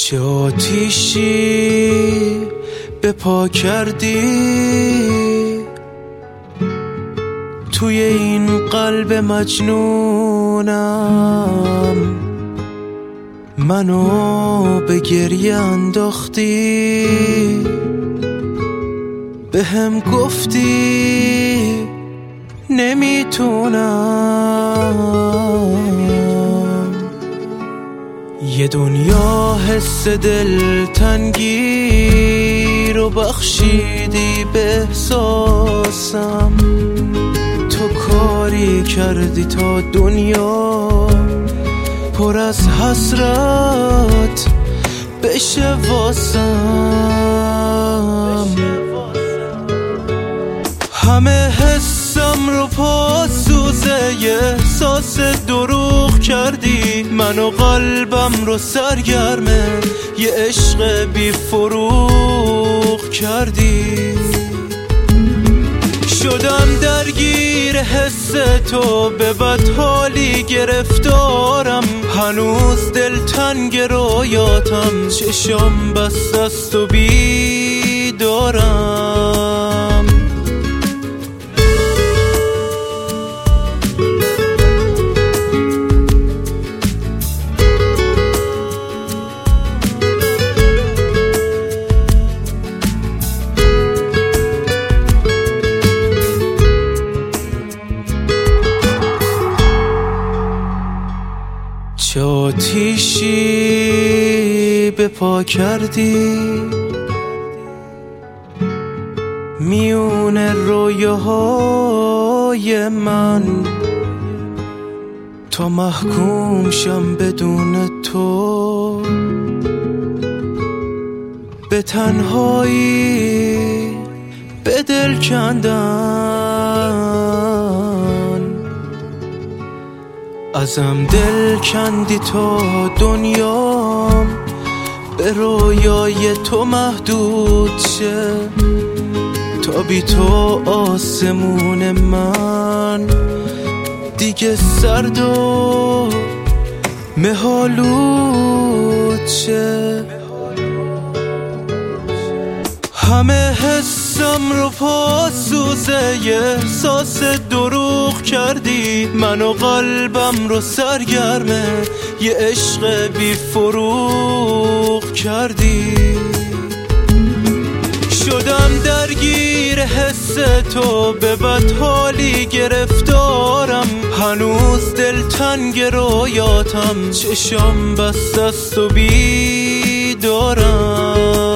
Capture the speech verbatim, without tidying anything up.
چه آتیشی به پا کردی توی این قلب مجنونم، منو به گریه انداختی، به هم گفتی نمیتونم. یه دنیا حس دلتنگی رو بخشیدی به احساسم، تو کاری کردی تا دنیا پر از حسرت بشه واسم. همه حسم رو پاسوزه یه احساس دروغ کردی، من و قلبم رو سرگرمه یه عشق بی فروغ کردی. شدم درگیر حس تو، به بدحالی گرفتارم، هنوز دلتنگ رویاتم، چشم بسته است و بیدارم. چه آتیشی به پا کردی میون رویاهای من، تا محکوم شم بدون تو به تنهایی به دل کندن. ازم دل کندی تا دنیام به رویای تو محدود شه، تا بی تو آسمون من دیگه سرد و مه‌آلود شه. همه حسم رو پاسوزه یه احساس دروغ کردی، من و قلبم رو سرگرمه یه عشق بی فروغ کردی. شدم درگیر حس تو، به بدحالی گرفتارم، هنوز دلتنگ رویاتم، چشم بسته است و بیدارم.